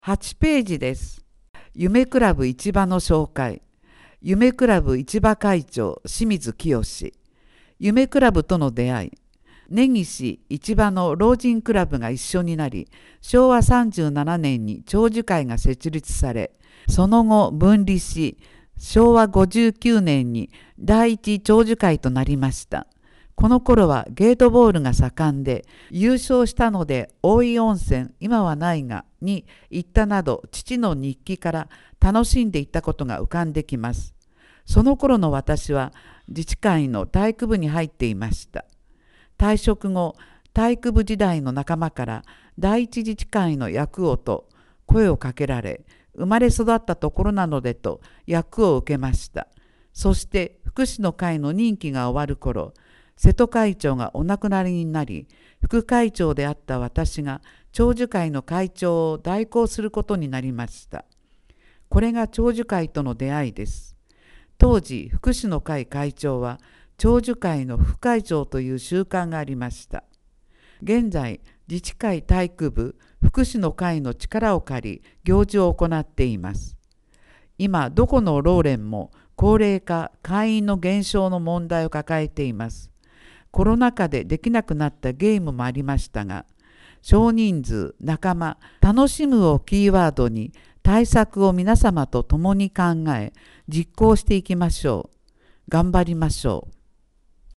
8ページです。夢クラブ市場の紹介。夢クラブ市場会長清水清。夢クラブとの出会い。根岸市場の老人クラブが一緒になり、昭和37年に長寿会が設立され、その後分離し、昭和59年に第一長寿会となりました。この頃はゲートボールが盛んで、優勝したので大井温泉今はないがに行ったなど、父の日記から楽しんでいったことが浮かんできます。その頃の私は自治会の体育部に入っていました。退職後、体育部時代の仲間から第一自治会の役をと声をかけられ、生まれ育ったところなのでと役を受けました。そして福祉の会の任期が終わる頃、瀬戸会長がお亡くなりになり、副会長であった私が長寿会の会長を代行することになりました。これが長寿会との出会いです。当時、福祉の会会長は長寿会の副会長という習慣がありました。現在、自治会体育部、福祉の会の力を借り、行事を行っています。今、どこの老連も高齢化、会員の減少の問題を抱えています。コロナ禍でできなくなったゲームもありましたが、少人数、仲間、楽しむをキーワードに対策を皆様と共に考え、実行していきましょう。頑張りましょう。